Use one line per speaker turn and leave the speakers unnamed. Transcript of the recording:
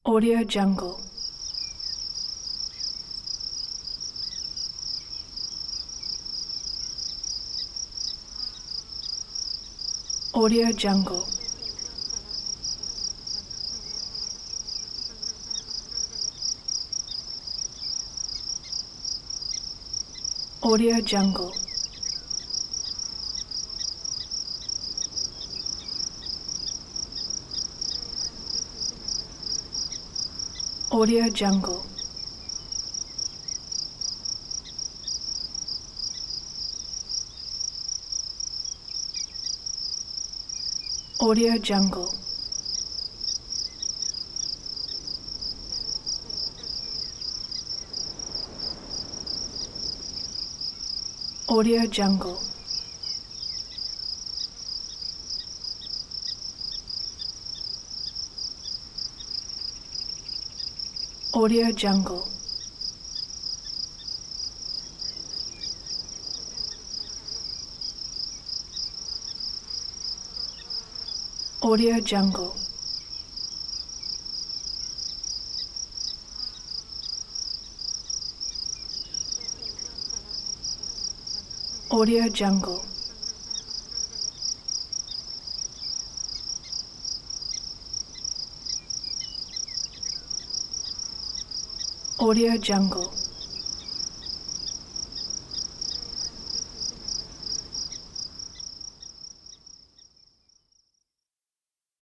Audio Jungle. Audio Jungle. Audio Jungle. Audio Jungle. Audio Jungle. Audio Jungle. Audio Jungle. Audio Jungle. Audio Jungle. Audio Jungle.